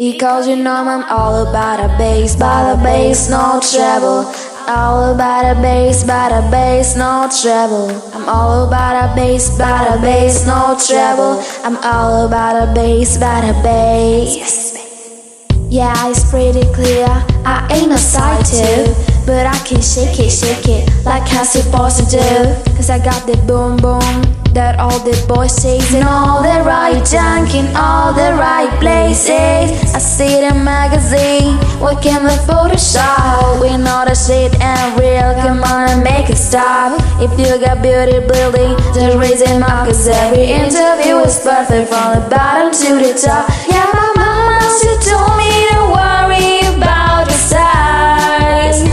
Because you know I'm all about a bass, by the bass, no treble. All about a bass, by the bass, no treble. I'm all about a bass, by the bass, no treble. I'm all about a bass, by the bass. Yeah, it's pretty clear, I ain't no side too, but I can shake it like how supposed to do. Cause I got that boom boom that all the boys chase, in all the right junk in all the right places. I see it in magazine, working with Photoshop. We know the shit ain't real, come on and make it stop. If you got beauty building, just raise it up, cause every interview is perfect from the bottom to the top. Yeah, my mama, she told me don't worry about the size.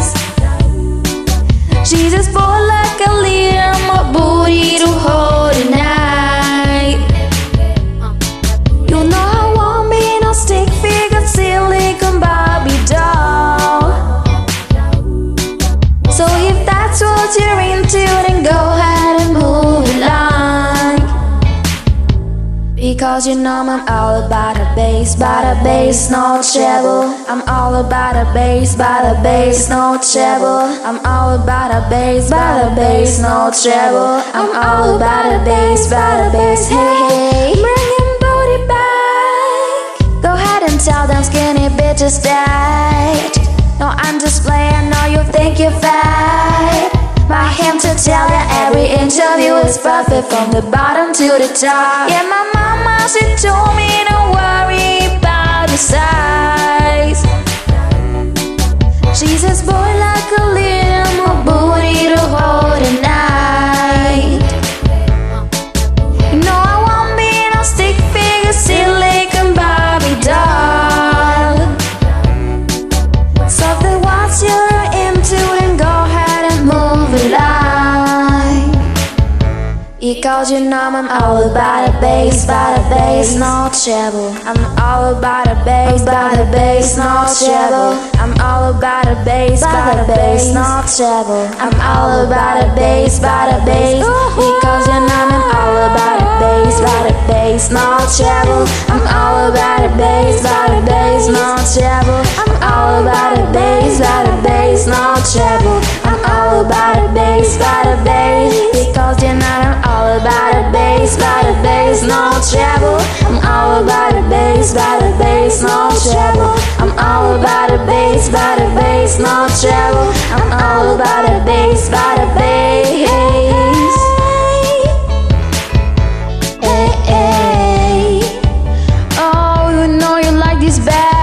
She's just full like a little more booty to hold tonight. You know I want me no stick figure silicone Barbie doll. So if that's what you're into, then go ahead and move it along. Because you know I'm all about a bass, by the bass, no treble. I'm all about a bass, by the bass, no treble. I'm all about a bass, by the bass, no treble. I'm all about a bass, by the bass. Hey, hey, bringing booty back. Go ahead and tell them skinny bitches that. No, I'm just playing, no, you think you're fat. My him to tell you every interview is perfect from the bottom to the top. Yeah, my mama, she told me don't worry about the size. She says, boy, like a little more booty to hold tonight. You know I won't be no stick figure silicone Barbie doll. So if they want you're into, then go ahead and move it on. Because you know I'm all about a bass, by the bass, no treble. I'm all about a bass, by the bass, no treble. I'm all about a bass, by the bass, no treble. I'm all about a bass, by the bass. Because you know I'm all about a bass, by the bass, no treble. I'm all about a bass, by the bass, no treble. I'm all about a bass, by the bass, no treble. I'm all about a bass, by the bass. Because you know I'm all about a bass, by the bass, no treble. I'm all about a bass, by the bass, no treble. I'm all about a bass, by the bass, no treble. I'm all about a bass, by the bass. Hey, hey. Oh, you know you like this bad.